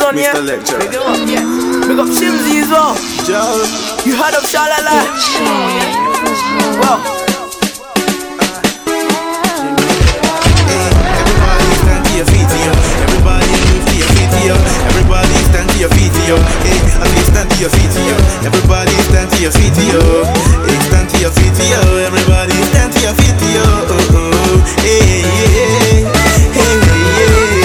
on, yeah? Mr. Lecturer. Big up, yeah. Big up Shimzy as well. Joe. You heard of Shalala? Well. Everybody stand to your feet, yo. Everybody move to your feet, yo. Everybody stand to your feet, yo. Hey, I say stand to your feet, yo. Everybody stand to your feet, yo. Hey, stand to your feet, yo. Everybody stand to your feet, yo. Oh, oh. Hey, yeah, hey, yeah.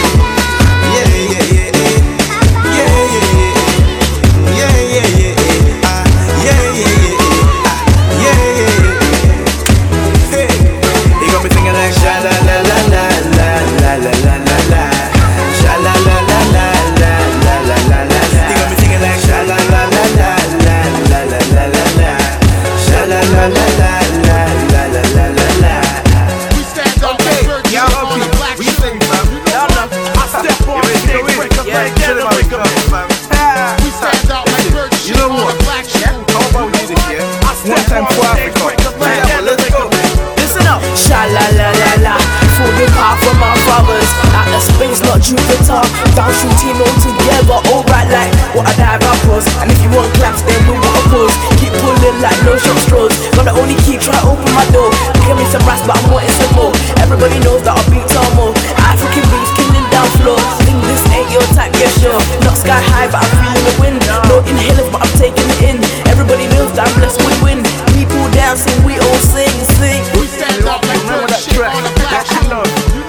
Jupiter, down shooting all together, alright like what I die rappers. And if you want claps, then we want a pose. Keep pulling like no shot straws. Got the only key, try to open my door. Give me some rats, but I'm wanting some more. Everybody knows that I beat Tomo. African beats killing down floors. Think this ain't your type, yeah sure. Not sky high, but I'm feeling the wind. No inhalers, but I'm taking it in. Everybody knows that I'm blessed with wind. People dancing, we all sing, sing. We stand up like bird shit on a black shoe.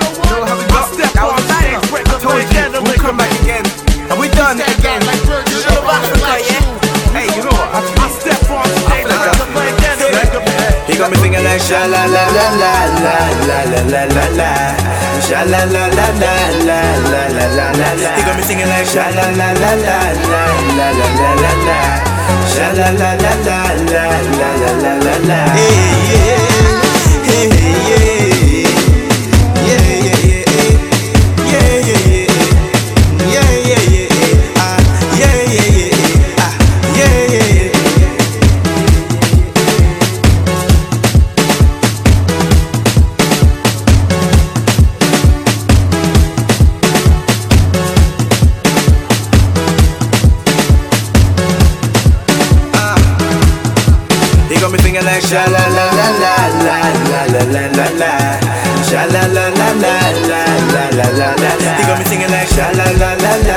We'll come back again, and we done it again. You know Africa, yeah? Hey, you know what? I step on stage like a play again. He got me singing like sha la la la la la la la la la la, sha la la la la la la la la la. He got me singing like sha la la la la la la la la la la, sha la la la la la la la la la. Hey yeah, hey yeah. Like sha la la la la la la la la la la, sha la la la la la la la la la. He got me singing like sha la la la la